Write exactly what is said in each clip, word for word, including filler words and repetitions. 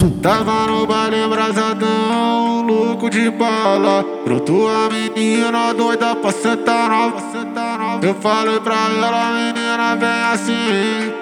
Tava no baile embrasadão, louco de bala. Brotou a menina doida pra sentar nova. Eu falei pra ela, menina, vem assim.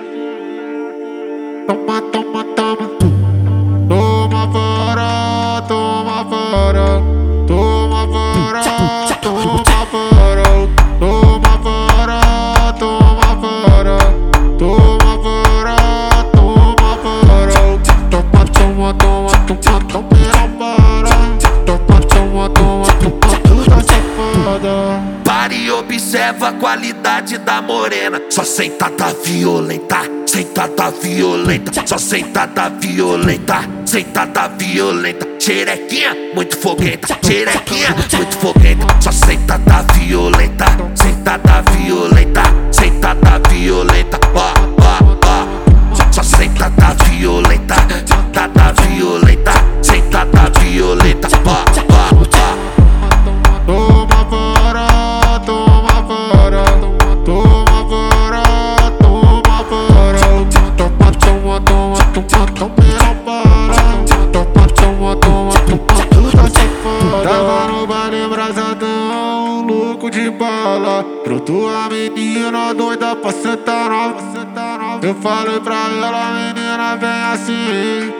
Toma, toma, toma. Toma fora, toma fora. Toma fora, toma fora. Toma fora, toma fora. Toma fora, toma fora. Toma, toma, toma, toma, toma, para. Toma, toma, toma, toma, tudo safada. Para e observa a qualidade da morena. Só sentada violenta, sentada violenta. Só sentada violenta, sentada violenta. Xerequinha, muito fogueta. Xerequinha, muito fogueta. Só sentada violenta, sentada violenta. Sentada violenta, ó, ó, ó. Só sentada violenta, sentada violenta. Sentada violenta, ó, ó, ó. Toma fora, toma fora. Toma fora, toma fora. Toma, toma, toma, toma, toma, para. Toma, toma, toma, toma, tudo safada. Tava no baile embrasadão, louco de bala. Brotou a menina doida pra sentar nova. Eu falei pra ela, menina, vem assim.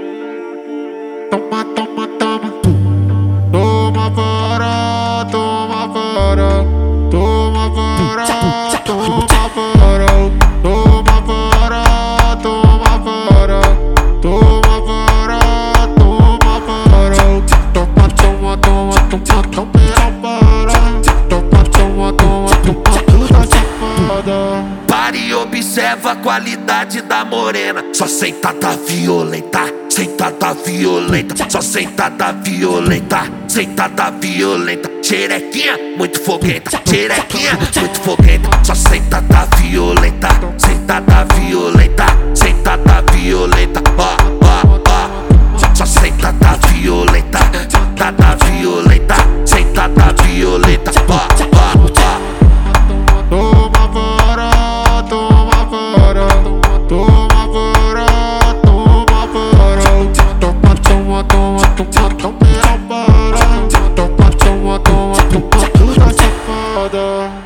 Toma, toma, toma. Toma fora, toma fora. Toma fora, toma fora. Toma fora, toma fora. Toma fora, toma fora. Toma, toma, toma, toma, toma, para. Toma, toma, toma, toma, tudo safada. Para e observa a qualidade da morena. Só sentada violenta, sentada violenta. Só sentada violenta, sentada violenta. Xerequinha, muito fogueta. Xerequinha, muito fogueta. Só sentada violenta, sentada violenta. Sentada violenta, ó, ó, ó. Só sentada violenta, sentada violenta. Sentada violenta, ó, ó, ó. Toma fora, toma fora. Toma fora, toma fora. Toma, toma, toma, toma, toma, para. Toma, toma, toma, toma, tudo safada.